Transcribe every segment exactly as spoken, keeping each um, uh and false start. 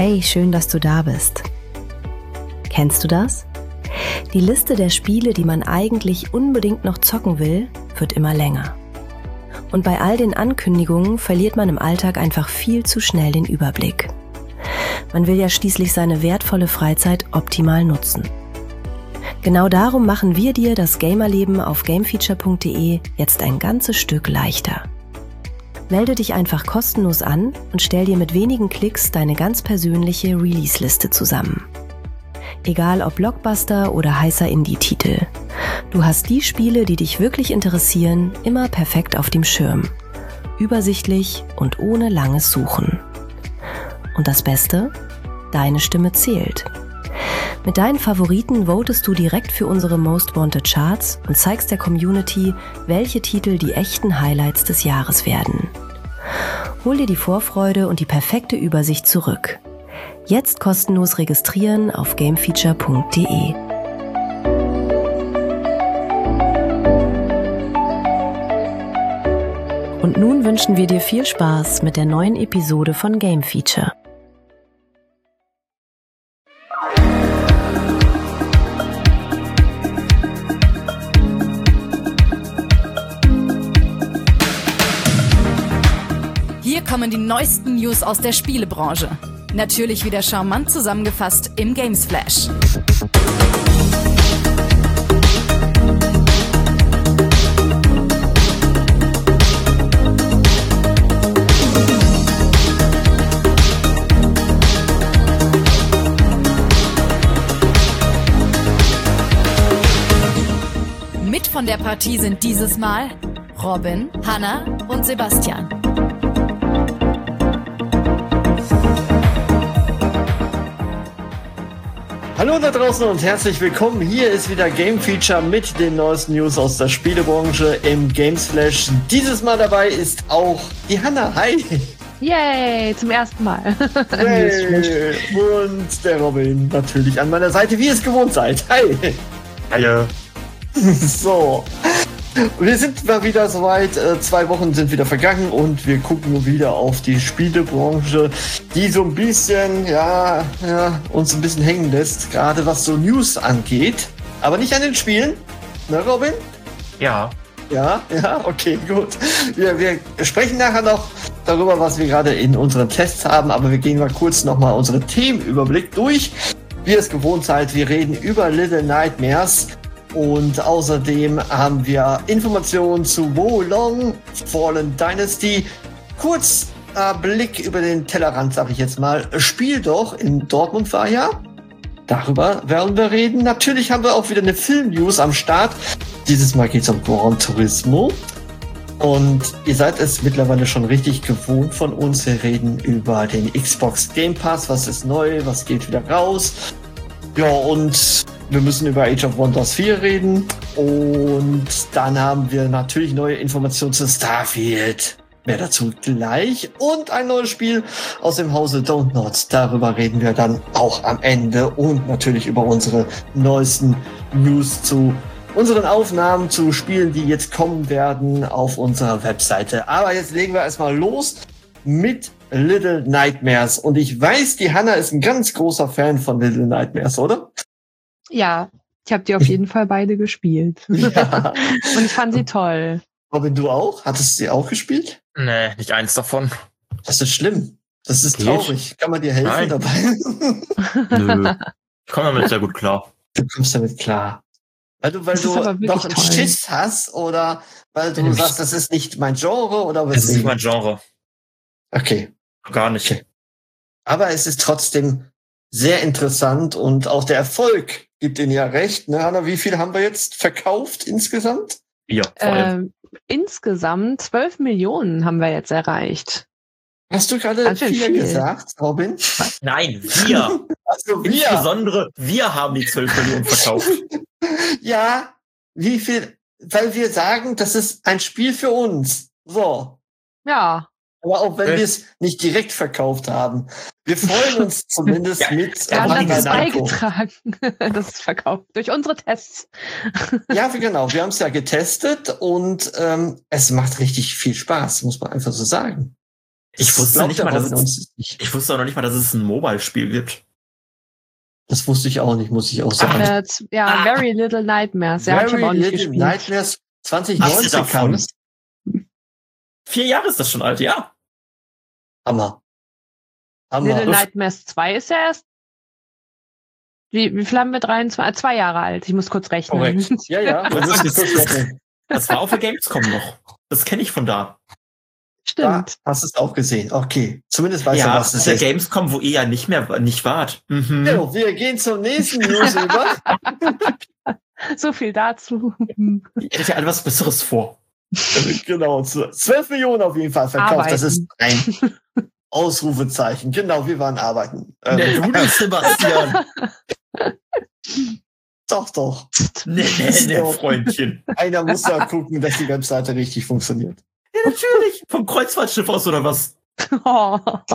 Hey, schön, dass du da bist. Kennst du das? Die Liste der Spiele, die man eigentlich unbedingt noch zocken will, wird immer länger. Und bei all den Ankündigungen verliert man im Alltag einfach viel zu schnell den Überblick. Man will ja schließlich seine wertvolle Freizeit optimal nutzen. Genau darum machen wir dir das Gamerleben auf gamefeature punkt de jetzt ein ganzes Stück leichter. Melde dich einfach kostenlos an und stell dir mit wenigen Klicks deine ganz persönliche Release-Liste zusammen. Egal ob Blockbuster oder heißer Indie-Titel. Du hast die Spiele, die dich wirklich interessieren, immer perfekt auf dem Schirm. Übersichtlich und ohne langes Suchen. Und das Beste? Deine Stimme zählt. Mit deinen Favoriten votest du direkt für unsere Most Wanted Charts und zeigst der Community, welche Titel die echten Highlights des Jahres werden. Hol dir die Vorfreude und die perfekte Übersicht zurück. Jetzt kostenlos registrieren auf gamefeature punkt de. Und nun wünschen wir dir viel Spaß mit der neuen Episode von Game Feature. Hier kommen die neuesten News aus der Spielebranche. Natürlich wieder charmant zusammengefasst im Games Flash. Mit von der Partie sind dieses Mal Robin, Hanna und Sebastian. Hallo da draußen und herzlich willkommen. Hier ist wieder Game Feature mit den neuesten News aus der Spielebranche im Games Flash. Dieses Mal dabei ist auch die Hanna. Hi! Yay, zum ersten Mal. Hey. Und der Robin natürlich an meiner Seite, wie ihr es gewohnt seid. Hi! Hallo! So, wir sind mal wieder soweit. Zwei Wochen sind wieder vergangen und wir gucken wieder auf die Spielebranche, die so ein bisschen, ja, ja, uns ein bisschen hängen lässt, gerade was so News angeht. Aber nicht an den Spielen, ne, Robin? Ja. Ja, ja, okay, gut. Wir, wir sprechen nachher noch darüber, was wir gerade in unseren Tests haben, aber wir gehen mal kurz nochmal unseren Themenüberblick durch. Wie ihr es gewohnt seid, wir reden über Little Nightmares. Und außerdem haben wir Informationen zu Wo Long Fallen Dynasty. Kurz äh, Blick über den Tellerrand, sag ich jetzt mal. Spiel doch in Dortmund war ja. Darüber werden wir reden. Natürlich haben wir auch wieder eine Film-News am Start. Dieses Mal geht es um Gran Turismo. Und ihr seid es mittlerweile schon richtig gewohnt von uns. Wir reden über den Xbox Game Pass. Was ist neu? Was geht wieder raus? Ja, und wir müssen über Age of Wonders vier reden und dann haben wir natürlich neue Informationen zu Starfield. Mehr dazu gleich. Und ein neues Spiel aus dem Hause Don't Not. Darüber reden wir dann auch am Ende und natürlich über unsere neuesten News zu unseren Aufnahmen zu Spielen, die jetzt kommen werden auf unserer Webseite. Aber jetzt legen wir erstmal los mit Little Nightmares. Und ich weiß, die Hanna ist ein ganz großer Fan von Little Nightmares, oder? Ja, ich habe die auf jeden Fall beide gespielt. Ja. Und ich fand sie toll. Robin, du auch? Hattest du sie auch gespielt? Nee, nicht eins davon. Das ist schlimm. Das ist Geht. traurig. Kann man dir helfen Nein. dabei? Nö. Ich komme damit sehr gut klar. Du kommst damit klar. Weil du, weil Das ist aber du wirklich doch einen toll. Schiss hast oder weil du Hm. sagst, das ist nicht mein Genre oder was? Das ist nicht mein Genre. Okay. Gar nicht. Okay. Aber es ist trotzdem sehr interessant und auch der Erfolg gibt Ihnen ja recht. Ne, Hanna, wie viel haben wir jetzt verkauft insgesamt? Ja, vor allem. Ähm, insgesamt zwölf Millionen haben wir jetzt erreicht. Hast du gerade Ganz schön viel viel. gesagt, Robin? Nein, wir. Also wir. Insbesondere wir haben die zwölf Millionen verkauft. Ja, wie viel? Weil wir sagen, das ist ein Spiel für uns. So. Ja, Aber auch wenn Äh. wir es nicht direkt verkauft haben. Wir freuen uns zumindest Ja, mit wir haben Bandai dazu Namco. beigetragen, dass es verkauft. Durch unsere Tests. Ja, genau. Wir haben es ja getestet und ähm, es macht richtig viel Spaß, muss man einfach so sagen. Ich wusste glaubt nicht der mal, dass Robin es, uns nicht. ich wusste auch noch nicht mal, dass es ein Mobile-Spiel gibt. Das wusste ich auch nicht, muss ich auch sagen. Äh, z- ja, Ah. Very Little Nightmares. Ja, hab ich aber auch nicht Little gespielt. Nightmares zwanzig Hast du neunzehn davon? kam es. Vier Jahre ist das schon alt, ja. Hammer. Hammer. Little Nightmares zwei ist ja erst. Wie, wie viel haben wir? dreiundzwanzig? Zwei Jahre alt. Ich muss kurz rechnen. Korrekt. Ja, ja. wir Das, müssen das, kurz das, rechnen. das war auf der Gamescom noch. Das kenne ich von da. Da Stimmt. hast du es auch gesehen. Okay. Zumindest weißt du, Ja, was auf es der ist. Gamescom, wo ihr ja nicht mehr nicht wart. Mhm. So, wir gehen zum nächsten News über. So viel dazu. Ihr hättet ja alle was Besseres vor. Genau. zwölf Millionen auf jeden Fall verkauft. Arbeiten. Das ist ein Ausrufezeichen. Genau, wir waren arbeiten. Ähm, Nee, du nicht, Sebastian. doch, doch. Nee, nee, nee, Freundchen. Einer muss da gucken, dass die Webseite richtig funktioniert. Ja, natürlich. Vom Kreuzfahrtschiff aus oder was? Oh.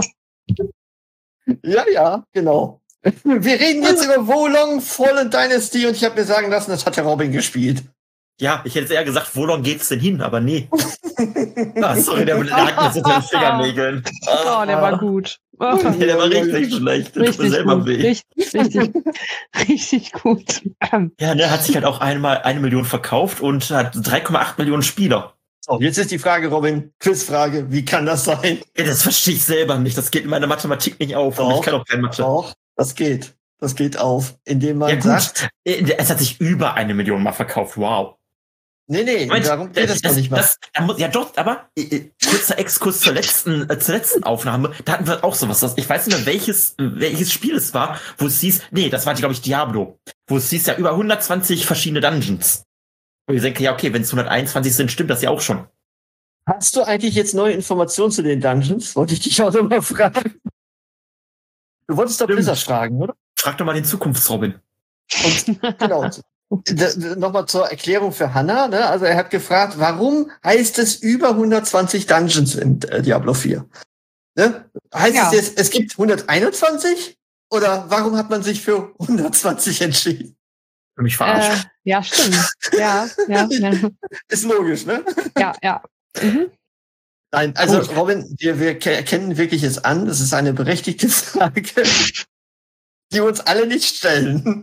Ja, ja, genau. Wir reden jetzt über Wolong Fallen Dynasty und ich habe mir sagen lassen, das hat ja Robin gespielt. Ja, ich hätte jetzt eher gesagt, wo lang geht's denn hin? Aber nee. Ah, sorry, der lag mir so in den Fingernägeln. Oh, der war gut. Oh, Nee, der war richtig schlecht. Der tut mir richtig selber gut. weh. Richtig, richtig, richtig gut. Ähm, Ja, der hat sich halt auch einmal eine Million verkauft und hat drei Komma acht Millionen Spieler. So, jetzt ist die Frage, Robin, Quizfrage, wie kann das sein? Ja, das verstehe ich selber nicht. Das geht in meiner Mathematik nicht auf. Und Doch. ich kann auch kein Mathe. Doch, das geht. Das geht auf, indem man Ja, gut. sagt, Es hat sich über eine Million mal verkauft. Wow. nee, nee, Moment, darum geht es noch nicht mal. Das, da muss, ja doch, aber äh, äh, kurzer Exkurs zur letzten, äh, zur letzten Aufnahme, da hatten wir auch sowas. Das, ich weiß nicht mehr, welches, welches Spiel es war, wo es hieß, nee, das war, glaube ich, Diablo, wo es hieß ja über hundertzwanzig verschiedene Dungeons. Und ich denke, ja, okay, wenn es hunderteinundzwanzig sind, stimmt das ja auch schon. Hast du eigentlich jetzt neue Informationen zu den Dungeons? Wollte ich dich auch noch mal fragen. Du wolltest doch Stimmt. Blizzard fragen, oder? Frag doch mal den Zukunftsrobin. Und genau. Nochmal zur Erklärung für Hannah. Ne? Also er hat gefragt, warum heißt es über hundertzwanzig Dungeons in äh, Diablo vier? Ne? Heißt Ja. es jetzt, es gibt hunderteinundzwanzig? Oder warum hat man sich für hundertzwanzig entschieden? Für mich äh, verarscht. ja, stimmt. Ja, ja, ja. Ist logisch, ne? Ja, ja. Mhm. Nein, also Gut. Robin, wir, wir ke- erkennen wirklich es an. Das ist eine berechtigte Frage, die wir uns alle nicht stellen.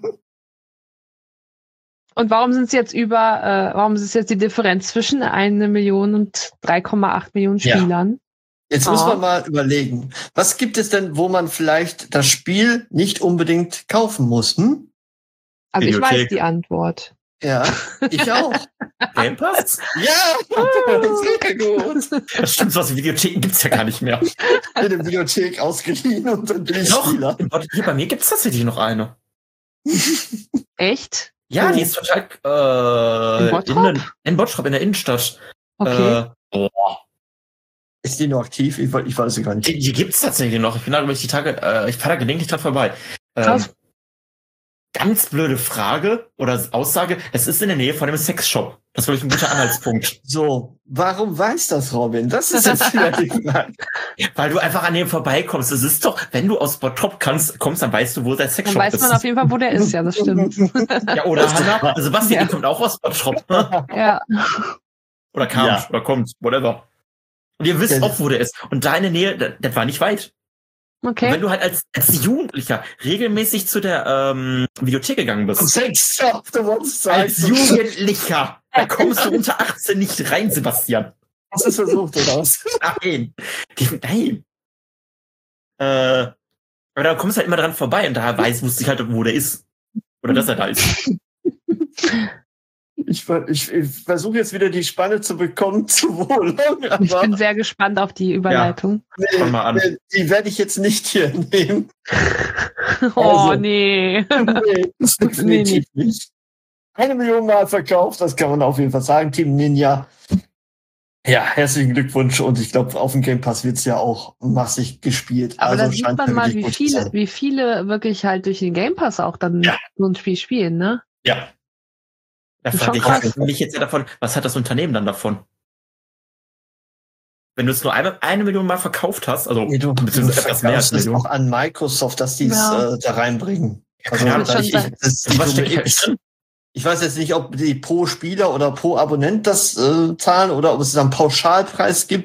Und warum sind es jetzt über, äh, warum ist es jetzt die Differenz zwischen eine Million und drei Komma acht Millionen Ja. Spielern? Jetzt Ah. muss man mal überlegen, was gibt es denn, wo man vielleicht das Spiel nicht unbedingt kaufen muss? Hm? Also ich Videothek. weiß die Antwort. Ja, ich auch. Game Pass? Ja, sehr gut. Das stimmt, was Videotheken gibt's ja gar nicht mehr. In der Bibliothek ausgeliehen und dann bin ich Doch, Spieler. im Bot- hier bei mir gibt's tatsächlich noch eine. Echt? Ja, Oh. die ist total äh, In Bottrop? in, den- in Bottrop, in der Innenstadt. Okay. Äh, boah. Ist die noch aktiv? Ich, we- ich weiß es gar nicht. Die, die gibt's tatsächlich noch. Ich bin da, glaube ich, die Tage, äh, ich fahre da gelegentlich dran vorbei. Ähm, Krass. ganz blöde Frage oder Aussage. Es ist in der Nähe von einem Sexshop. Das ist, glaube ich, ein guter Anhaltspunkt. So, warum weiß das Robin? Das ist jetzt wieder die Frage. Weil du einfach an dem vorbeikommst. Es ist doch, wenn du aus Bottrop kannst, kommst, dann weißt du, wo der Dann Sexshop weiß ist. man auf jeden Fall, wo der ist. Ja, das stimmt. Ja, oder Hannah. Sebastian, Ja. die kommt auch aus Bottrop. Ja. Oder kam, Ja. oder kommt, whatever. Und ihr wisst Ja. auch, wo der ist. Und da in der Nähe, das, das war nicht weit. Und wenn Okay. du halt als, als Jugendlicher regelmäßig zu der ähm, Videothek gegangen bist, Sex Shop, du wolltest als sagen. Jugendlicher, da kommst du unter achtzehn nicht rein, Sebastian. Hast du es versucht, oder was? Nein. Die, nein. Äh, aber da kommst du halt immer dran vorbei und da weiß, wusste ich halt, wo der ist. Oder dass er da ist. Ich, ver- ich, ich versuche jetzt wieder die Spanne zu bekommen zu Wohlung, Ich aber bin sehr gespannt auf die Überleitung. Fang mal an. nee, die werde ich jetzt nicht hier nehmen. Oh, Also. nee. Nee, das definitiv nicht. Eine Million Mal verkauft, das kann man auf jeden Fall sagen. Team Ninja. Ja, herzlichen Glückwunsch und ich glaube, auf dem Game Pass wird's ja auch massig gespielt. Aber also da sieht scheint man ja mal, wirklich wie gut zu viele, sein. wie viele wirklich halt durch den Game Pass auch dann Ja. so ein Spiel spielen, ne? Ja. Da Das ist frage schon ich krass. mich jetzt ja davon, was hat das Unternehmen dann davon? Wenn du es nur eine, eine Million Mal verkauft hast, also Nee, du, du beziehungsweise etwas mehr als verkaufst eine es Million. auch an Microsoft, dass die es Ja. äh, da reinbringen. Also, keine Ahnung, ich, ich, schon das, was steckt ich, da nicht drin? ich weiß jetzt nicht, ob die pro Spieler oder pro Abonnent das äh, zahlen oder ob es dann einen Pauschalpreis gibt.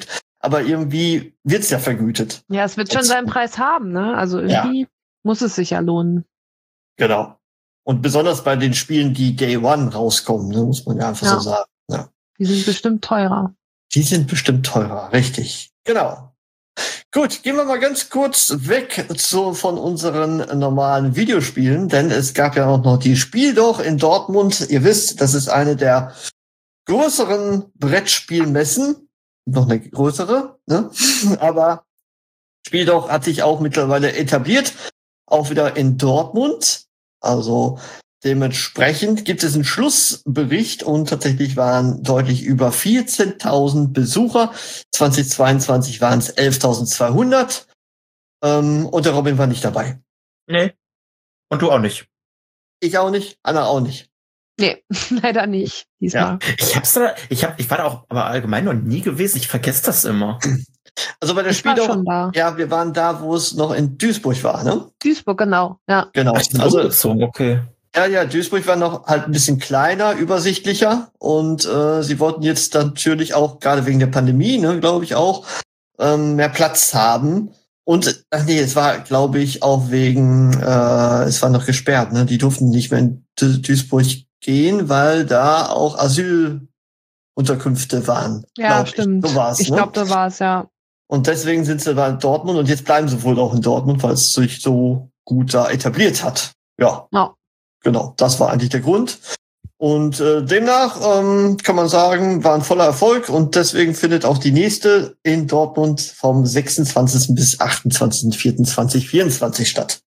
aber irgendwie wird's ja vergütet. Ja, es wird schon seinen Preis haben, ne? Also irgendwie ja. muss es sich ja lohnen. Genau. Und besonders bei den Spielen, die Day One rauskommen, ne, muss man ja einfach ja. so sagen. Ja. Die sind bestimmt teurer. Die sind bestimmt teurer, richtig. Genau. Gut, gehen wir mal ganz kurz weg zu, von unseren normalen Videospielen, denn es gab ja auch noch die Spiel doch in Dortmund. Ihr wisst, das ist eine der größeren Brettspielmessen. Noch eine größere, ne? Aber Spiel doch hat sich auch mittlerweile etabliert. Auch wieder in Dortmund. Also dementsprechend gibt es einen Schlussbericht und tatsächlich waren deutlich über vierzehntausend Besucher. zweitausendzweiundzwanzig waren es elftausendzweihundert. Ähm, und der Robin war nicht dabei. Nee. Und du auch nicht. Ich auch nicht, Anna auch nicht. Nee, leider nicht. Diesmal. Ja. Ich hab's da, ich hab, ich war da auch aber allgemein noch nie gewesen. Ich vergesse das immer. Also bei der ich Spiel war schon da. Ja, wir waren da, wo es noch in Duisburg war, ne? Duisburg, genau, ja. Genau. Ach, also so, okay. Ja, ja, Duisburg war noch halt ein bisschen kleiner, übersichtlicher und äh, sie wollten jetzt natürlich auch, gerade wegen der Pandemie, ne, glaube ich auch, ähm, mehr Platz haben. Und, ach nee, es war, glaube ich, auch wegen, äh, es war noch gesperrt, ne? Die durften nicht mehr in Du- Duisburg gehen, weil da auch Asylunterkünfte waren. Ja, stimmt. Ich, so war's, ich ne? glaube, da war es, ja. Und deswegen sind sie bei Dortmund und jetzt bleiben sie wohl auch in Dortmund, weil es sich so gut da etabliert hat. Ja. Ja. Genau, das war eigentlich der Grund. Und äh, demnach ähm, kann man sagen, war ein voller Erfolg und deswegen findet auch die nächste in Dortmund vom sechsundzwanzigsten bis achtundzwanzigsten vierten zweitausendvierundzwanzig statt.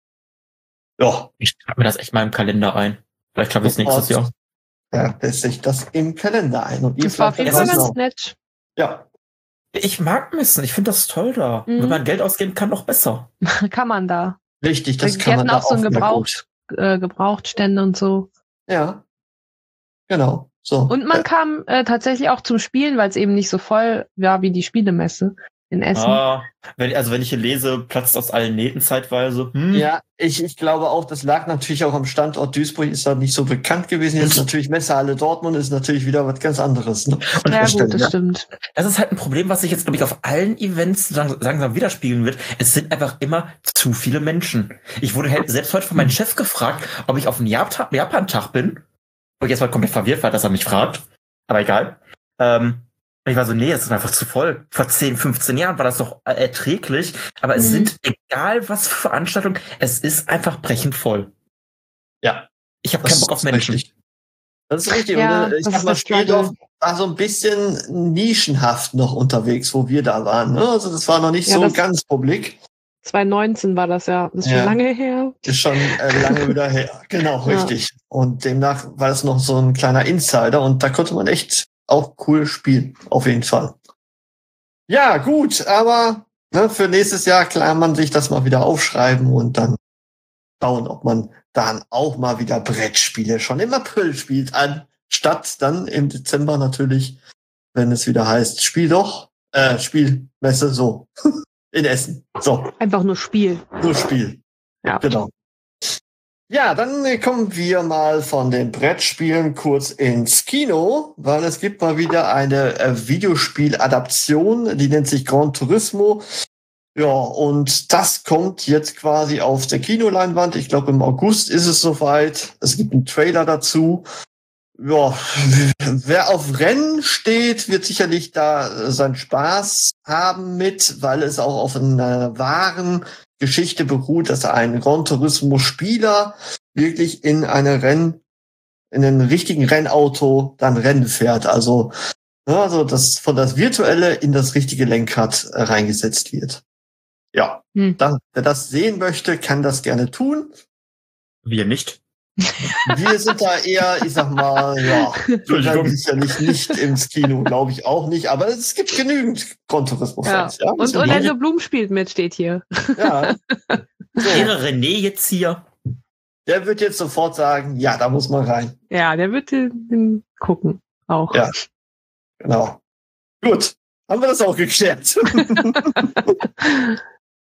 Ja. Ich trage mir das echt mal im Kalender ein. Vielleicht habe ich es nächstes Jahr. Ja, lässt sich das im Kalender ein. Und das war auf jeden Fall ganz nett. Ja. Ich mag Messen, ich finde das toll da. Mhm. Wenn man Geld ausgeben kann, noch besser. Kann man da. Richtig, das Die kann man da auch so ein Gebraucht, äh, Gebrauchtstände und so. Ja, genau. So. Und man äh. kam äh, tatsächlich auch zum Spielen, weil es eben nicht so voll war wie die Spielemesse in Essen. Ah, wenn, also wenn ich hier lese, platzt aus allen Nähten zeitweise. Hm. Ja, ich, ich glaube auch, das lag natürlich auch am Standort Duisburg, ist da nicht so bekannt gewesen. Jetzt natürlich Messehalle Dortmund ist natürlich wieder was ganz anderes. Ne? Und ja, das gut, das ja. stimmt. Das ist halt ein Problem, was sich jetzt, glaube ich, auf allen Events langsam widerspiegeln wird. Es sind einfach immer zu viele Menschen. Ich wurde halt selbst heute von meinem Chef gefragt, ob ich auf einen Jap- Japan-Tag bin. Und jetzt mal komplett verwirrt war, dass er mich fragt. Aber egal. Ähm, ich war so, nee, es ist einfach zu voll. Vor zehn, fünfzehn Jahren war das doch erträglich. Aber es mhm. sind, egal was für Veranstaltungen, es ist einfach brechend voll. Ja. Ich habe keinen Bock auf Menschen. Richtig. Das ist richtig. Ja, und, äh, ich das sag mal, Spiel doch war so ein bisschen nischenhaft noch unterwegs, wo wir da waren. Ne? Also das war noch nicht ja, so ganz publik. zwanzig neunzehn war das ja. Das ist ja. schon lange her. Ist schon äh, lange wieder her. Genau, ja. richtig. Und demnach war das noch so ein kleiner Insider und da konnte man echt auch cool spielen. Auf jeden Fall. Ja, gut, aber ne, für nächstes Jahr kann man sich das mal wieder aufschreiben und dann schauen, ob man dann auch mal wieder Brettspiele schon im April spielt, anstatt dann im Dezember natürlich, wenn es wieder heißt, Spiel doch, äh, Spielmesse, so, in Essen. So. Einfach nur Spiel. Nur Spiel. Ja. Genau. Ja, dann kommen wir mal von den Brettspielen kurz ins Kino, weil es gibt mal wieder eine äh, Videospiel-Adaption, die nennt sich Gran Turismo. Ja, und das kommt jetzt quasi auf der Kinoleinwand. Ich glaube, im August ist es soweit. Es gibt einen Trailer dazu. Ja, wer auf Rennen steht, wird sicherlich da seinen Spaß haben mit, weil es auch auf einer wahren Geschichte beruht, dass ein Gran Turismo-Spieler wirklich in eine Renn, in einen richtigen Rennauto dann Rennen fährt. Also, ja, also das von das Virtuelle in das richtige Lenkrad äh, reingesetzt wird. Ja, hm. dann, wer das sehen möchte, kann das gerne tun. Wir nicht. Wir sind da eher, ich sag mal, ja, wir sicherlich nicht ins Kino, glaube ich auch nicht, aber es gibt genügend Gran Turismo-Fans. Ja. Ja, und Orlando Bloom spielt mit, steht hier. Ja. So. Wäre René jetzt hier? Der wird jetzt sofort sagen, ja, da muss man rein. Ja, der wird den gucken, auch. Ja, genau. Gut, haben wir das auch geklärt.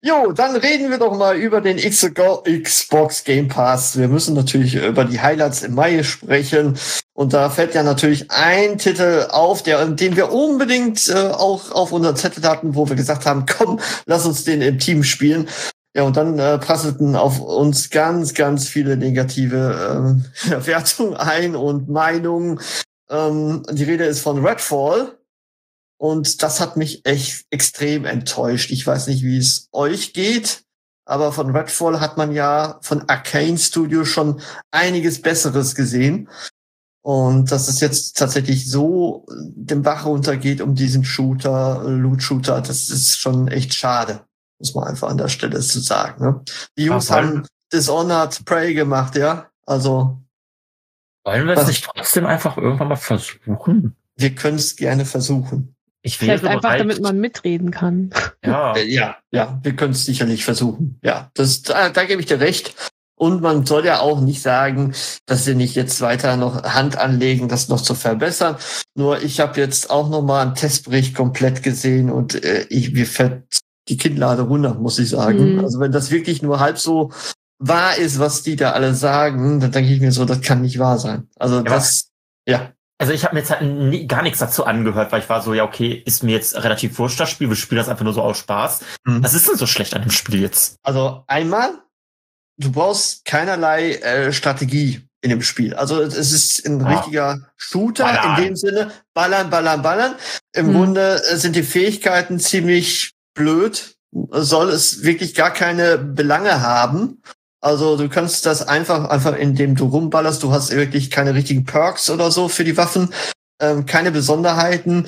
Jo, dann reden wir doch mal über den Xbox Game Pass. Wir müssen natürlich über die Highlights im Mai sprechen. Und da fällt ja natürlich ein Titel auf, der, den wir unbedingt äh, auch auf unseren Zettel hatten, wo wir gesagt haben, komm, lass uns den im Team spielen. Ja, und dann äh, prasselten auf uns ganz, ganz viele negative äh, Wertungen ein und Meinungen. Ähm, die Rede ist von Redfall. Und das hat mich echt extrem enttäuscht. Ich weiß nicht, wie es euch geht, aber von Redfall hat man ja von Arcane Studio schon einiges Besseres gesehen. Und dass es jetzt tatsächlich so den Bach runtergeht um diesen Shooter, Loot-Shooter, das ist schon echt schade, muss man einfach an der Stelle zu sagen. Ne? Die Jungs Ach, haben Dishonored Prey gemacht, ja? Also. Wollen wir es nicht trotzdem einfach irgendwann mal versuchen? Wir können es gerne versuchen. Ich wäre Vielleicht einfach, bereit. damit man mitreden kann. Ja. Äh, Ja, ja, wir können es sicherlich versuchen. Ja, das, da, da gebe ich dir recht. Und man soll ja auch nicht sagen, dass sie nicht jetzt weiter noch Hand anlegen, das noch zu verbessern. Nur ich habe jetzt auch noch mal einen Testbericht komplett gesehen und äh, ich, mir fällt die Kinnlade runter, muss ich sagen. Mhm. Also wenn das wirklich nur halb so wahr ist, was die da alle sagen, dann denke ich mir so, das kann nicht wahr sein. Also das, ja. Also ich habe mir jetzt halt nie, gar nichts dazu angehört, weil ich war so, ja okay, ist mir jetzt relativ wurscht das Spiel, wir spielen das einfach nur so aus Spaß. Mhm. Was ist denn so schlecht an dem Spiel jetzt? Also einmal, du brauchst keinerlei äh, Strategie in dem Spiel. Also es ist ein Ah. richtiger Shooter Ballern. in dem Sinne, ballern, ballern, ballern. Im Hm. Grunde äh, sind die Fähigkeiten ziemlich blöd, soll es wirklich gar keine Belange haben. Also du kannst das einfach, einfach indem du rumballerst, du hast wirklich keine richtigen Perks oder so für die Waffen, ähm, keine Besonderheiten.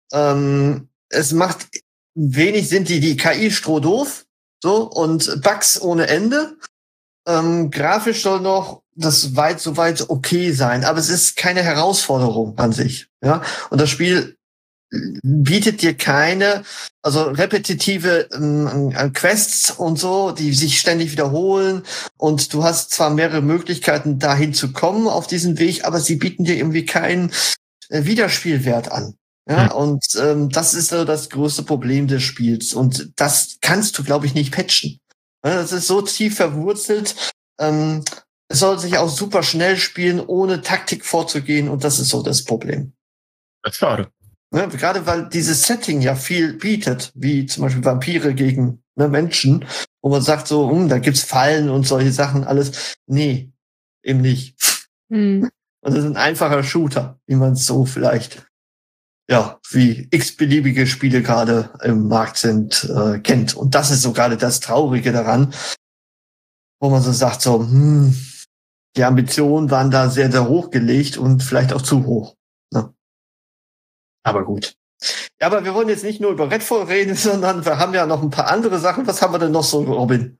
Ähm, es macht wenig Sinn, die, die K I strohdoof, so, und Bugs ohne Ende. Ähm, grafisch soll noch das weit, so weit okay sein, aber es ist keine Herausforderung an sich, ja. Und das Spiel bietet dir keine, also repetitive ähm, Quests und so, die sich ständig wiederholen, und du hast zwar mehrere Möglichkeiten, dahin zu kommen auf diesen Weg, aber sie bieten dir irgendwie keinen äh, Wiederspielwert an. Ja, Hm. und ähm, das ist so das größte Problem des Spiels, und das kannst du, glaube ich, nicht patchen. Ja, das ist so tief verwurzelt. Ähm, es soll sich auch super schnell spielen, ohne Taktik vorzugehen, und das ist so das Problem. Das ist schade. Ne, gerade weil dieses Setting ja viel bietet, wie zum Beispiel Vampire gegen ne, Menschen, wo man sagt so, hm, da gibt's Fallen und solche Sachen, alles. Nee, eben nicht. Hm. Und das ist ein einfacher Shooter, wie man es so vielleicht, ja, wie x-beliebige Spiele gerade im Markt sind, äh, kennt. Und das ist so gerade das Traurige daran, wo man so sagt so, hm, die Ambitionen waren da sehr, sehr hoch gelegt und vielleicht auch zu hoch. Ne? Aber gut. Ja, aber wir wollen jetzt nicht nur über Redfall reden, sondern wir haben ja noch ein paar andere Sachen. Was haben wir denn noch so, Robin?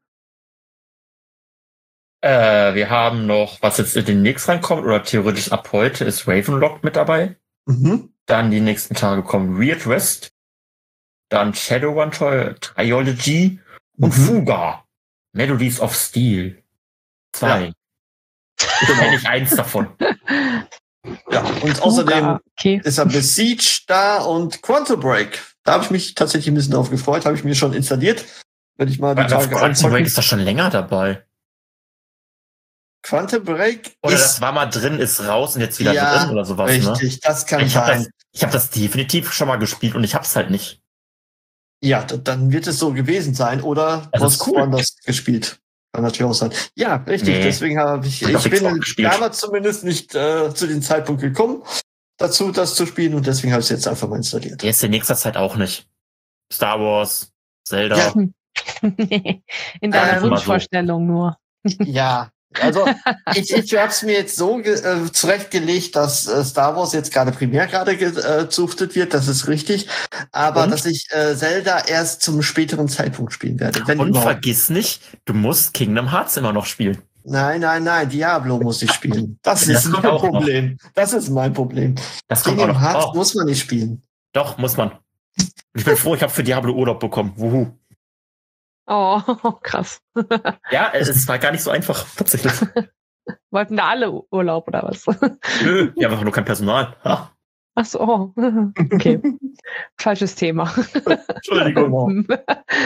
Äh, wir haben noch, was jetzt demnächst reinkommt, oder theoretisch ab heute, ist Ravenlock mit dabei. Mhm. Dann die nächsten Tage kommen Weird West. Dann Shadowrun Trilogy und Mhm. Fuga. Melodies of Steel. Zwei. Ich kenne nicht eins davon. Ja, und außerdem Fuga, okay. ist ja Besiege da und Quantum Break. Da habe ich mich tatsächlich ein bisschen drauf gefreut, habe ich mir schon installiert. Wenn ich mal die Aber Tage Quantum anzocken. Break ist doch schon länger dabei. Quantum Break Oder ist das war mal drin, ist raus und jetzt wieder ja, drin oder sowas, ne? richtig, das kann Ich habe sein. das, ich hab das definitiv schon mal gespielt und ich hab's halt nicht. Ja, d- dann wird es so gewesen sein, oder Das du ist hast cool. woanders gespielt. Kann natürlich auch sein. Ja, richtig, Nee. deswegen habe ich, Ich hab ich bin Xbox gespielt. damals zumindest nicht äh, zu dem Zeitpunkt gekommen, dazu das zu spielen, und deswegen habe ich es jetzt einfach mal installiert. Der ist in nächster Zeit auch nicht. Star Wars, Zelda. Ja. In deiner Einfach mal so. Wunschvorstellung nur. Ja, also ich, ich habe es mir jetzt so ge- äh, zurechtgelegt, dass äh, Star Wars jetzt gerade primär gerade gezüchtet wird, das ist richtig, aber Und? dass ich äh, Zelda erst zum späteren Zeitpunkt spielen werde. Wenn Und überhaupt. vergiss nicht, du musst Kingdom Hearts immer noch spielen. Nein, nein, nein, Diablo muss ich spielen. Das Das ist kommt mein auch noch. Problem. Das ist mein Problem. Das kommt auch Kingdom noch. Hearts Oh, muss man nicht spielen. doch, muss man. Ich bin froh, ich habe für Diablo Urlaub bekommen. Wuhu. Oh, krass. Ja, es war gar nicht so einfach, tatsächlich. Wollten da alle Urlaub oder was? Nö, wir haben einfach nur kein Personal. Ha, Ach so, oh. Okay. Falsches Thema. Entschuldigung.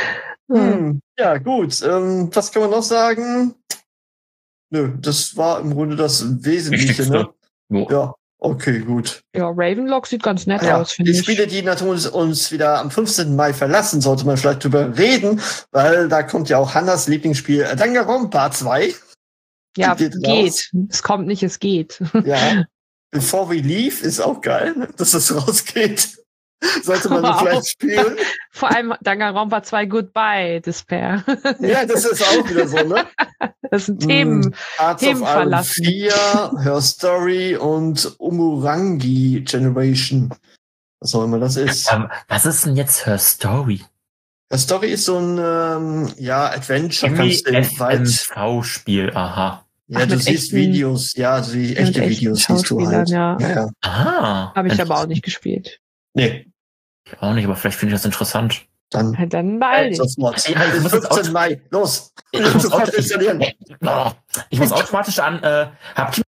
Hm, ja, gut. Ähm, was kann man noch sagen? Nö, das war im Grunde das Wesentliche, ne? Jo. Ja, okay, gut. Ja, Ravenlock sieht ganz nett Ja, aus, finde die ich. Spiele, die natürlich uns wieder am fünfzehnten Mai verlassen, sollte man vielleicht drüber reden, weil da kommt ja auch Hannas Lieblingsspiel Danganronpa zwei. Ja, geht geht. raus. Es kommt nicht, es geht. Ja. Before We Leave ist auch geil, dass das rausgeht. Sollte man Wow. vielleicht spielen. Vor allem Danganronpa zwei Goodbye, Despair. Ja, das ist auch wieder so, ne? Das sind Themen. Mm, Hearts Themen of Iron verlassen. vier, Her Story und Umurangi Generation. Was auch immer das ist. Ähm, was ist denn jetzt Her Story? Her Story ist so ein ähm, ja, Adventure. Kannst du weit, M V-Spiel, aha. ja, Ach, du mit siehst echten- Videos, ja, also die echte mit echten Videos siehst du halt. Schauspielern, ja. Ja, ja. Ah. Habe ich aber auch nicht gespielt. Nee, Ich auch nicht, aber vielleicht finde ich das interessant. dann Ja, dann beeil äh, dich. sofort. Ja, ich Bis muss jetzt auch- fünfzehnten Mai, los! Ich muss, Sofort auto- installieren. Oh, ich muss automatisch an, äh, habt ihr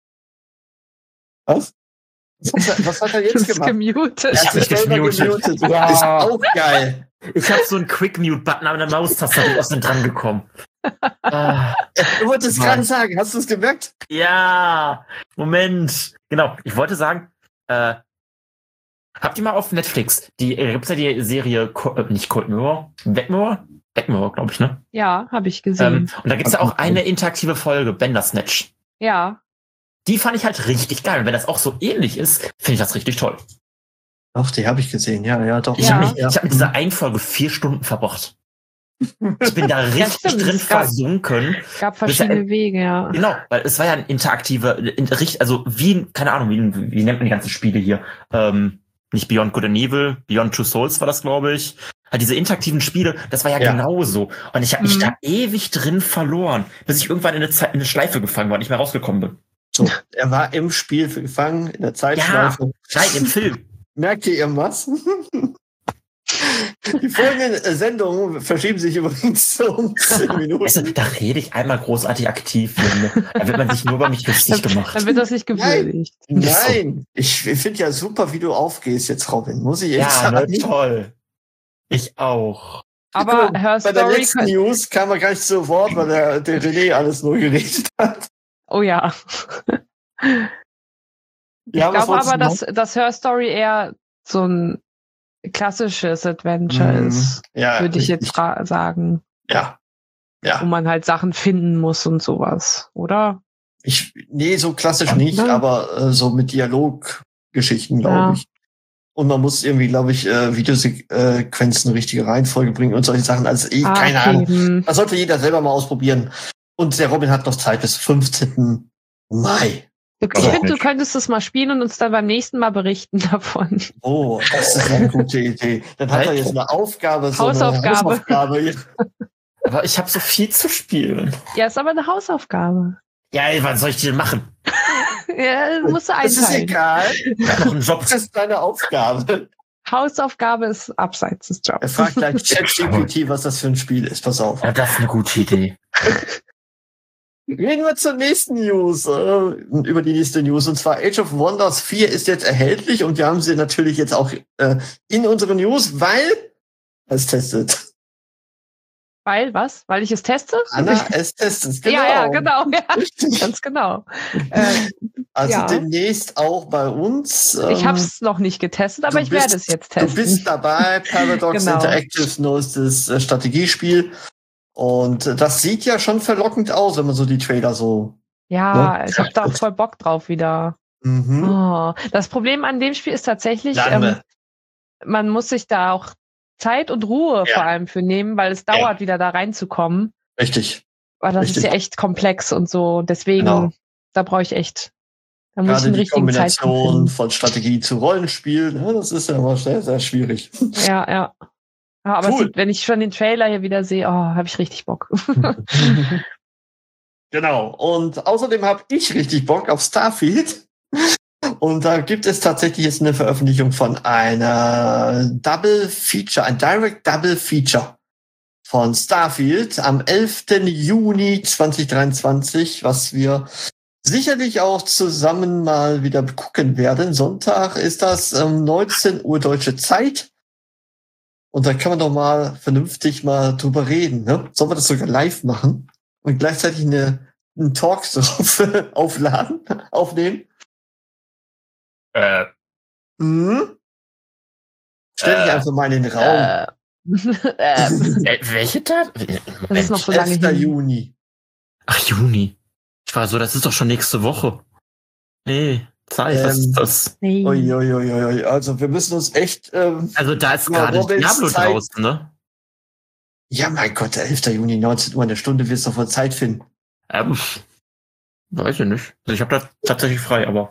Was? Was hat, er- was hat er Das jetzt ist gemacht? gemutet. Ich hab mich Selber gemutet. gemutet. Ja. Ist auch geil. Ich habe so einen Quick-Mute-Button an der Maustaste, bin ich aus dem dran gekommen. Ah, Du wolltest Mann. gerade sagen, hast du es gemerkt? ja, Moment. Genau, ich wollte sagen, äh, habt ihr mal auf Netflix, die, äh, gibt's ja die Serie, Co- äh, nicht Cold Mirror, Black Mirror? Black Mirror, glaube ich, ne? Ja, habe ich gesehen. Ähm, und da gibt's ja auch eine interaktive Folge, Bandersnatch. Ja. Die fand ich halt richtig geil. Und wenn das auch so ähnlich ist, finde ich das richtig toll. Doch, die habe ich gesehen, ja, ja, doch. Ich Ja. habe ich hab mit dieser einen Folge vier Stunden verbracht. Ich bin da richtig stimmt, drin es gab- versunken. Gab verschiedene ein- Wege, ja. Genau, weil es war ja ein interaktiver, in- richt- also wie, ein- keine Ahnung, wie, wie nennt man die ganzen Spiele hier? Ähm, nicht Beyond Good and Evil, Beyond Two Souls war das, glaube ich. Halt diese interaktiven Spiele, das war ja, Ja. genauso. Und ich habe mich Mhm. da ewig drin verloren, bis ich irgendwann in eine, Zeit, in eine Schleife gefangen war und nicht mehr rausgekommen bin. So, er war im Spiel gefangen, in der Zeitschleife. Nein, im Film. Merkt ihr irgendwas? Die folgenden äh, Sendungen verschieben sich übrigens um zehn Minuten. Weißt du, da rede ich einmal großartig aktiv. Junge. Da wird man sich nur über mich lustig gemacht. Dann wird das nicht gewürdigt. Nein, ich finde ja super, wie du aufgehst jetzt, Robin. Muss ich echt Ja, ne, sagen. toll. Ich auch. Aber Guck, Her Bei der Story. letzten News kam er gar nicht zu Wort, weil der, der René alles nur geredet hat. Oh ja. Ich Ja, was glaube wolltest aber, du dass, dass Her Story eher so ein klassisches Adventure Mhm. ist, Ja, würde ich richtig. jetzt fra- sagen. Ja. Ja. Wo man halt Sachen finden muss und sowas, oder? Ich, nee, so klassisch nicht, Ja. aber äh, so mit Dialoggeschichten, glaube Ja. ich. Und man muss irgendwie, glaube ich, äh, Videosequenzen richtige Reihenfolge bringen und solche Sachen. Also ich, Ah, keine okay, Ahnung. hm. Das sollte jeder selber mal ausprobieren. Und der Robin hat noch Zeit bis fünfzehnten Mai. Du, ich Ja. finde, du könntest es mal spielen und uns dann beim nächsten Mal berichten davon. Oh, das ist eine gute Idee. Dann hat er jetzt eine Aufgabe, so Hausaufgabe. eine Hausaufgabe. Aber ich habe so viel zu spielen. Ja, ist aber eine Hausaufgabe. Ja, was soll ich denn machen? Ja, musst du Das ist einteilen. egal. Ich hab noch einen Job. Das ist deine Aufgabe. Hausaufgabe ist abseits des Er Jobs. fragt gleich ChatGPT, was das für ein Spiel ist. Pass auf. Ja, das ist eine gute Idee. Gehen wir zur nächsten News, äh, über die nächste News. Und zwar Age of Wonders vier ist jetzt erhältlich und wir haben sie natürlich jetzt auch äh, in unseren News, weil es testet. Weil, was? Weil ich es teste? Anna, es testet. Genau. Ja, ja, genau. Ja, Richtig. ganz genau. Äh, Also ja. demnächst auch bei uns. Ähm, ich habe es noch nicht getestet, aber du ich werde bist- es jetzt testen. Du bist dabei, Paradox Genau. Interactives neuestes äh, Strategiespiel. Und äh, das sieht ja schon verlockend aus, wenn man so die Trailer so. ja, Ja. ich habe da auch voll Bock drauf wieder. Mhm. Oh. Das Problem an dem Spiel ist tatsächlich, Lange. ähm, man muss sich da auch Zeit und Ruhe Ja. vor allem für nehmen, weil es dauert, wieder da reinzukommen. Richtig. Weil das Richtig. ist ja echt komplex und so. Deswegen, Genau. da brauche ich echt, da muss ich Gerade einen die richtigen Zeitpunkt Kombination finden. von Strategie zu Rollenspiel, ja, das ist ja immer sehr, sehr schwierig. Ja, ja. Ja, aber es Cool. sieht, wenn ich schon den Trailer hier wieder sehe, oh, habe ich richtig Bock. Genau. Und außerdem habe ich richtig Bock auf Starfield. Und da gibt es tatsächlich jetzt eine Veröffentlichung von einer Double Feature, ein Direct Double Feature von Starfield am elften Juni zweitausenddreiundzwanzig, was wir sicherlich auch zusammen mal wieder gucken werden. Sonntag ist das um neunzehn Uhr deutsche Zeit. Und da kann man doch mal vernünftig mal drüber reden. Ne? Sollen wir das sogar live machen und gleichzeitig eine, einen Talk drauf aufladen, aufnehmen? Äh. Hm? Stell dich Äh, einfach mal in den Raum. ähm, Äh, welche Tat? das ist noch so lange elfter hin. Juni. Ach, Juni. Ich war so, das ist doch schon nächste Woche. Nee, Zeit, das Ähm, ist das. Nee. Ui, ui, ui, ui. Also wir müssen uns echt... Ähm, Also da ist Ja, gerade Robins Diablo Zeit- draußen, ne? ja, mein Gott, der elfter Juni, neunzehn Uhr, eine Stunde wirst du doch wohl Zeit finden. Ähm, weiß ich nicht. Also ich habe da tatsächlich frei, aber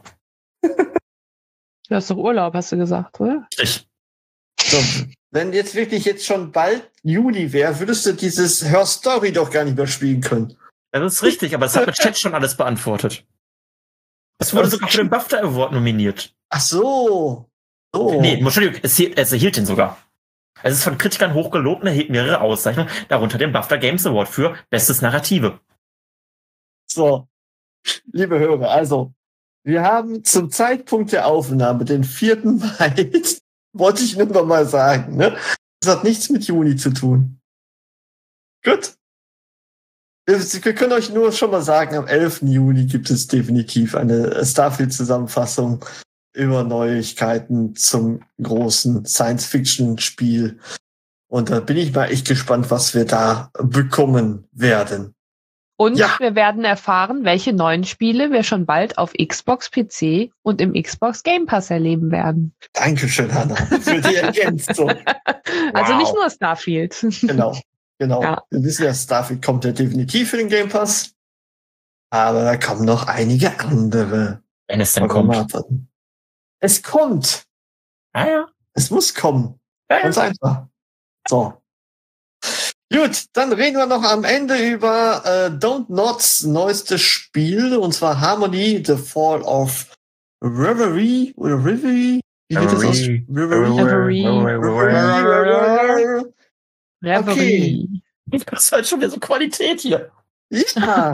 Du hast doch Urlaub, hast du gesagt, oder? ich. So, wenn jetzt wirklich jetzt schon bald Juli wäre, würdest du dieses Her Story doch gar nicht mehr spielen können. Das ist richtig, aber es hat mit Chat schon alles beantwortet. Es wurde sogar für den BAFTA Award nominiert. Ach so. So. Nee, Entschuldigung, es, hielt- es erhielt den sogar. Es ist von Kritikern hochgelobt und erhielt mehrere Auszeichnungen, darunter den BAFTA Games Award für Bestes Narrative. So. Liebe Hörer, also, wir haben zum Zeitpunkt der Aufnahme, den vierten Mai, wollte ich nur noch mal sagen, ne? Das hat nichts mit Juni zu tun. Gut. Wir, wir können euch nur schon mal sagen, am elften Juni gibt es definitiv eine Starfield-Zusammenfassung über Neuigkeiten zum großen Science-Fiction-Spiel. Und da bin ich mal echt gespannt, was wir da bekommen werden. Und Ja. wir werden erfahren, welche neuen Spiele wir schon bald auf Xbox, P C und im Xbox Game Pass erleben werden. Dankeschön, Hanna, für die Ergänzung. Also Wow. nicht nur Starfield. Genau, genau. Ja. Wir wissen ja, Starfield kommt ja definitiv für den Game Pass. Aber da kommen noch einige andere. Wenn es denn Wollen wir mal kommt. abwarten. Es kommt. Ah ja. Es muss kommen. Ja, Ganz ja. einfach. So. Gut, dann reden wir noch am Ende über äh, Don't Nots neuestes Spiel, und zwar Harmony, The Fall of Reverie oder Reverie? Wie wird das aus? Reverie. Reverie. Reverie. Reverie. Reverie. Das ist halt schon wieder so Qualität hier. Ja.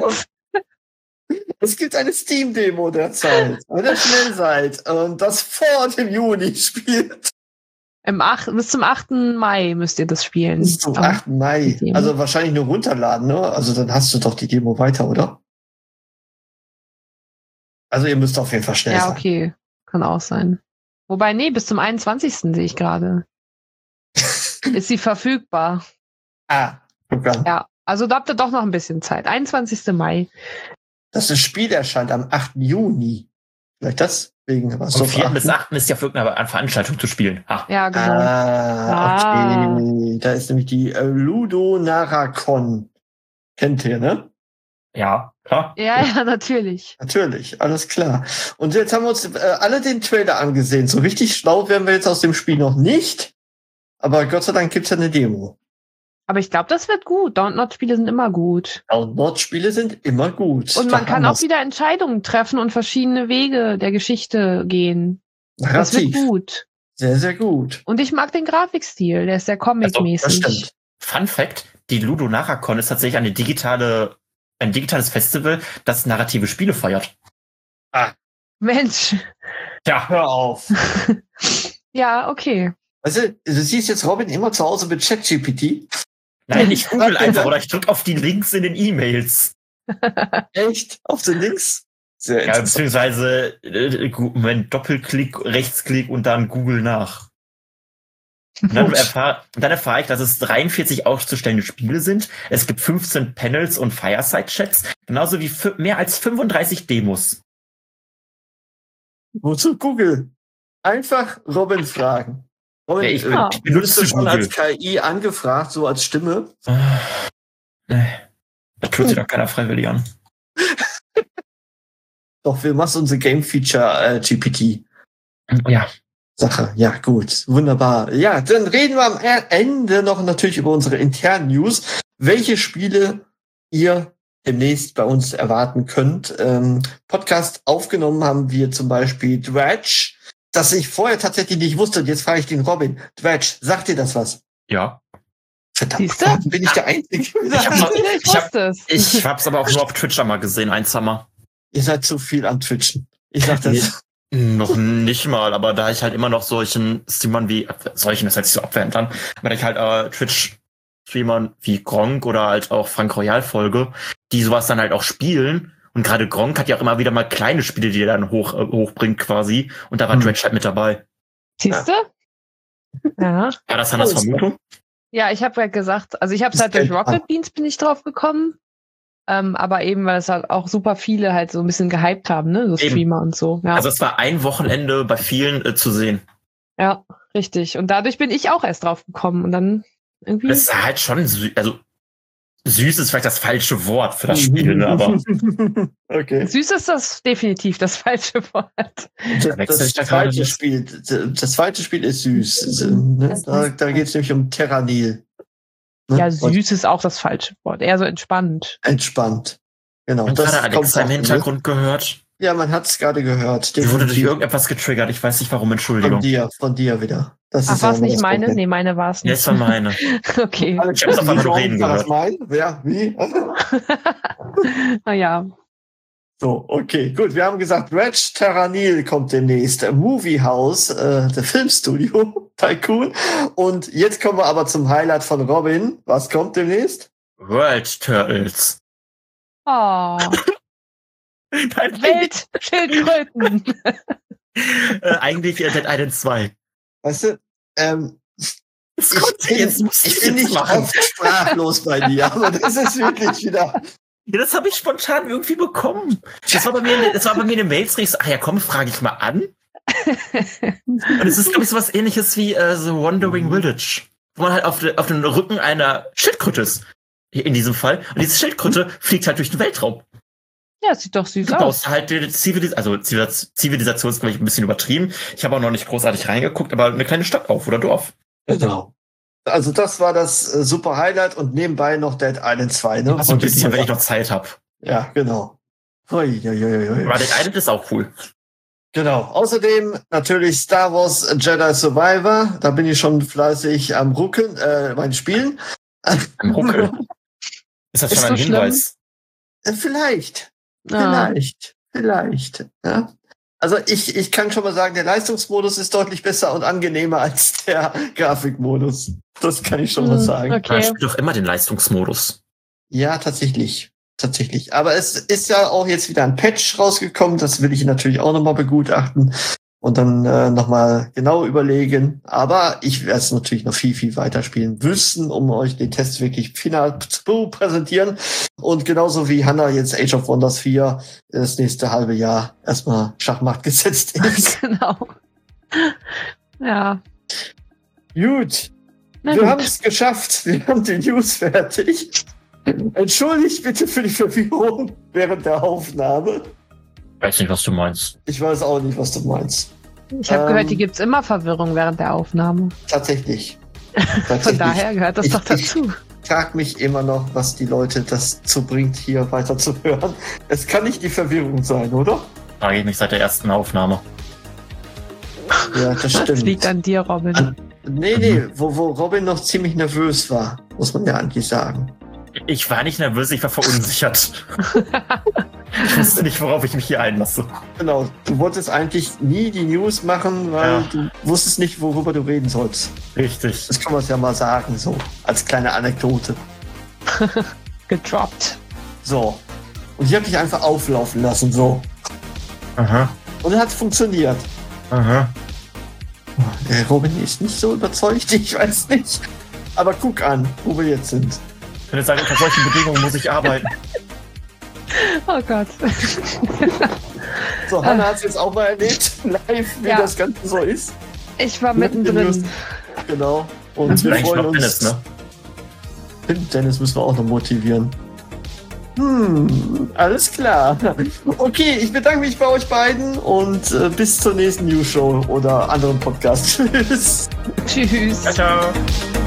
Es gibt eine Steam-Demo derzeit, wenn ihr schnell seid und das vor dem Juni spielt. Im acht, bis zum achten Mai müsst ihr das spielen. Bis zum Aber- achten Mai. Demo. Also wahrscheinlich nur runterladen, ne? Also dann hast du doch die Demo weiter, oder? Also ihr müsst auf jeden Fall schnell Ja, sein. okay. Kann auch sein. Wobei, nee, bis zum einundzwanzigsten sehe ich gerade. Ist sie verfügbar. Ah, guck an. Ja, also da habt ihr doch noch ein bisschen Zeit. einundzwanzigsten Mai. Das Spiel erscheint am achten Juni. Vielleicht deswegen was Vom auf vierten bis achten achten ist ja für irgendeine Veranstaltung zu spielen. Ha. Ja, genau. Ah, okay. Da ist nämlich die äh, Ludo Naracon. Kennt ihr, ne? Ja, klar. Ja, ja, natürlich. Natürlich, alles klar. Und jetzt haben wir uns äh, alle den Trailer angesehen. So richtig schlau werden wir jetzt aus dem Spiel noch nicht. Aber Gott sei Dank gibt's ja eine Demo. Aber ich glaube, das wird gut. Download-Spiele sind immer gut. Download-Spiele sind immer gut. Und Da man kann haben auch wir's. wieder Entscheidungen treffen und verschiedene Wege der Geschichte gehen. Das wird Narrativ. gut. Sehr, sehr gut. Und ich mag den Grafikstil. Der ist sehr Das comic-mäßig. stimmt. Fun Fact, die Ludo Naracon ist tatsächlich eine digitale, ein digitales Festival, das narrative Spiele feiert. Mensch. Ja, Hör auf. Ja, okay. Weißt du, du siehst jetzt Robin immer zu Hause mit ChatGPT. nein, ich google einfach oder ich drücke auf die Links in den E-Mails. Echt? Auf den Links? Sehr Ja, interessant. beziehungsweise äh, gu- Moment, Doppelklick, Rechtsklick und dann Google nach. Und dann, Gut. erfahr, und dann erfahre ich, dass es dreiundvierzig auszustellende Spiele sind. Es gibt fünfzehn Panels und Fireside-Chats, genauso wie fü- mehr als fünfunddreißig Demos. Wozu Google? Einfach Robin fragen. Robin, Ja, ich, äh, Ja. ich benutze bist du schon als Google. K I angefragt, so als Stimme? Ah, nee, da tut sich doch keiner freiwillig an. Doch, wir machen unsere Game-Feature äh, G P T. Ja, Sache. Ja, gut. Wunderbar. Ja, dann reden wir am Ende noch natürlich über unsere internen News. Welche Spiele ihr demnächst bei uns erwarten könnt. Ähm, Podcast aufgenommen haben wir zum Beispiel Dredge, das ich vorher tatsächlich nicht wusste. Und jetzt frage ich den Robin. Dredge, sagt dir das was? ja. Verdammt, Siehste? warum bin ich der Einzige? Ich hab noch- Ich Ich hab- wusste es. Ich hab's aber auch nur auf Twitch einmal gesehen, ein Summer. Ihr seid zu viel am Twitchen. Ich sag das. Noch nicht mal, aber da ich halt immer noch solchen Streamern wie, solchen, das hört sich so abwertend an, aber da ich halt äh, Twitch-Streamern wie Gronk oder halt auch Frank Royal folge, die sowas dann halt auch spielen. Und gerade Gronk hat ja auch immer wieder mal kleine Spiele, die er dann hoch, äh, hochbringt quasi. Und da war hm. Dredge halt mit dabei. Siehst du? Ja. War das Hannas Vermutung? Ja, ich habe ja gesagt, also ich habe es halt durch Rocket Beans bin ich drauf gekommen. Ähm, aber eben, weil es halt auch super viele halt so ein bisschen gehypt haben, ne? So Streamer eben. Und so. Ja. Also es war ein Wochenende bei vielen äh, zu sehen. Ja, richtig. Und dadurch bin ich auch erst drauf gekommen. Und dann irgendwie. Das ist halt schon süß. Also süß ist vielleicht das falsche Wort für das Spiel, ne? Aber. Okay. Süß ist das definitiv das falsche Wort. Das, das, das, zweite, Spiel, das zweite Spiel ist süß. Ne? Da, da geht es nämlich um Terranil. Ne? Ja, süß ist auch das falsche Wort. Eher so entspannt. Entspannt. Genau. Und gerade Alexa im Hintergrund mit. Gehört. Ja, man hat es gerade gehört. Die wurde durch irgendetwas getriggert. Ich weiß nicht warum, Entschuldigung. Von dir, von dir wieder. Das Ach, war es nicht meine? Problem. Nee, meine war es nicht. Ja, es war meine. Okay. Ich hab's einfach nur reden gehört. Mein? Wer? Wie? Naja. So, okay, gut. Wir haben gesagt, Dredge Terranil kommt demnächst. Movie House, äh, der Filmstudio, Tycoon. Und jetzt kommen wir aber zum Highlight von Robin. Was kommt demnächst? World Turtles. Oh. Weltschildkröten. äh, eigentlich äh, Dead Island zwei. Weißt du, ähm, ich bin, jetzt muss ich bin nicht oft sprachlos bei dir, aber das ist wirklich wieder... Ja, das habe ich spontan irgendwie bekommen. Das war bei mir, das war bei mir eine Mails, ich so, ach ja, komm, frage ich mal an. Und es ist, glaube ich, so was ähnliches wie äh, The Wandering Village, wo man halt auf, de, auf dem Rücken einer Schildkröte ist. In diesem Fall. Und diese Schildkröte fliegt halt durch den Weltraum. Ja, sieht doch süß du aus. Du baust halt die Zivilis- also Zivilisation ist, glaube ich, ein bisschen übertrieben. Ich habe auch noch nicht großartig reingeguckt, aber eine kleine Stadt auf oder Dorf. Genau. Also das war das äh, super Highlight und nebenbei noch Dead Island zwei, ne? Also ein bisschen, wenn ich noch Zeit habe. Ja, genau. Ui, ui, ui, ui. Aber Dead Island ist auch cool. Genau. Außerdem natürlich Star Wars Jedi Survivor. Da bin ich schon fleißig am Rucken, äh, meinen Spielen. Am Ruckeln? Ist das ist schon ein so Hinweis? Äh, vielleicht. Ah. Vielleicht. Vielleicht. Ja. Also ich, ich kann schon mal sagen, der Leistungsmodus ist deutlich besser und angenehmer als der Grafikmodus. Das kann ich schon mal sagen. Okay. Ich spiele doch immer den Leistungsmodus. Ja, tatsächlich. Tatsächlich. Aber es ist ja auch jetzt wieder ein Patch rausgekommen. Das will ich natürlich auch nochmal begutachten und dann äh, nochmal genau überlegen. Aber ich werde es natürlich noch viel, viel weiter spielen müssen, um euch den Test wirklich final zu präsentieren. Und genauso wie Hannah jetzt Age of Wonders vier das nächste halbe Jahr erstmal Schachmatt gesetzt ist. Genau. Ja. Gut. Na Wir gut. haben es geschafft. Wir haben die News fertig. Entschuldigt bitte für die Verwirrung während der Aufnahme. Ich weiß nicht, was du meinst. Ich weiß auch nicht, was du meinst. Ich habe Ähm, gehört, die gibt's immer Verwirrung während der Aufnahme. Tatsächlich. Von daher gehört das Ich- doch dazu. Ich frage mich immer noch, was die Leute dazu bringt, hier weiter zu hören. Es kann nicht die Verwirrung sein, oder? Frage ich mich seit der ersten Aufnahme. Ja, das Das stimmt. liegt an dir, Robin. An- Nee, nee, wo, wo Robin noch ziemlich nervös war, muss man ja eigentlich sagen. Ich war nicht nervös, ich war verunsichert. Ich wusste nicht, worauf ich mich hier einlasse. Genau, du wolltest eigentlich nie die News machen, weil Ja. du wusstest nicht, worüber du reden sollst. Richtig. Das kann man ja mal sagen, so, als kleine Anekdote. Gedroppt. So. Und ich habe dich einfach auflaufen lassen, so. Aha, Und es hat funktioniert. aha. Der Robin ist nicht so überzeugt, ich weiß nicht. Aber guck an, wo wir jetzt sind. Ich würde sagen, unter solchen Bedingungen muss ich arbeiten. Oh Gott. So, Hannah hat es jetzt auch mal erlebt, live, wie Ja. das Ganze so ist. Ich war Mit den News. mittendrin. Genau. Und Das wir ist eigentlich freuen noch uns. Dennis, ne? Stimmt, Dennis müssen wir auch noch motivieren. Hm, alles klar. Okay, ich bedanke mich bei euch beiden und äh, bis zur nächsten News Show oder anderen Podcast. Tschüss. Tschüss. Ciao, ciao.